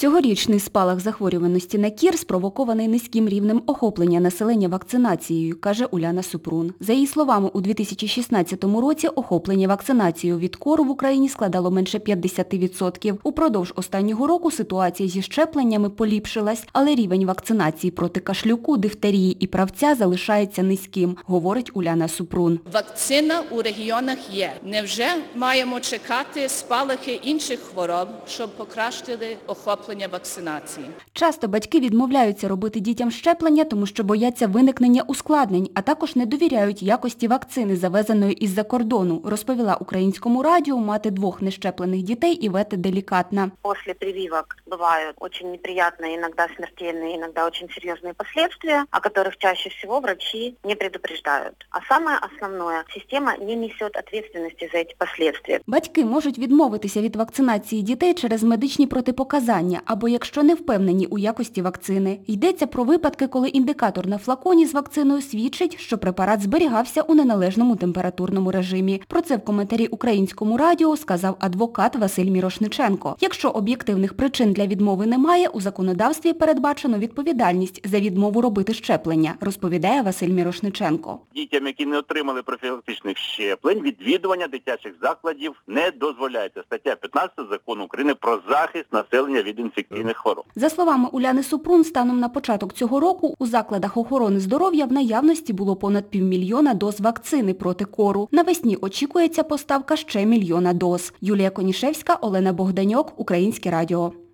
Цьогорічний спалах захворюваності на кір спровокований низьким рівнем охоплення населення вакцинацією, каже Уляна Супрун. За її словами, у 2016 році охоплення вакцинацією від кору в Україні складало менше 50%. Упродовж останнього року ситуація зі щепленнями поліпшилась, але рівень вакцинації проти кашлюку, дифтерії і правця залишається низьким, говорить Уляна Супрун. Вакцина у регіонах є. Невже маємо чекати спалахи інших хвороб, щоб покращити охоплення вакцинації? Часто батьки відмовляються робити дітям щеплення, тому що бояться виникнення ускладнень, а також не довіряють якості вакцини, завезеної із-за кордону, розповіла Українському радіо мати двох нещеплених дітей Івета Делікатна. После прививок бывают очень неприятные, иногда смертельные, иногда очень серьезные последствия, о которых чаще всего врачи не предупреждают. А самое основное, система не несет ответственности за эти последствия. Батьки можуть відмовитися від вакцинації дітей через медичні протипоказання або якщо не впевнені у якості вакцини. Йдеться про випадки, коли індикатор на флаконі з вакциною свідчить, що препарат зберігався у неналежному температурному режимі. Про це в коментарі Українському радіо сказав адвокат Василь Мірошниченко. Якщо об'єктивних причин для відмови немає, у законодавстві передбачено відповідальність за відмову робити щеплення, розповідає Василь Мірошниченко. Дітям, які не отримали профілактичних щеплень, відвідування дитячих закладів не дозволяється. Стаття 15 Закону України про захист населення від інфекційних хвороб. За словами Уляни Супрун, станом на початок цього року у закладах охорони здоров'я в наявності було понад 500 000 доз вакцини проти кору. Навесні очікується поставка ще 1 000 000 доз. Юлія Конішевська, Олена Богданюк, Українське радіо.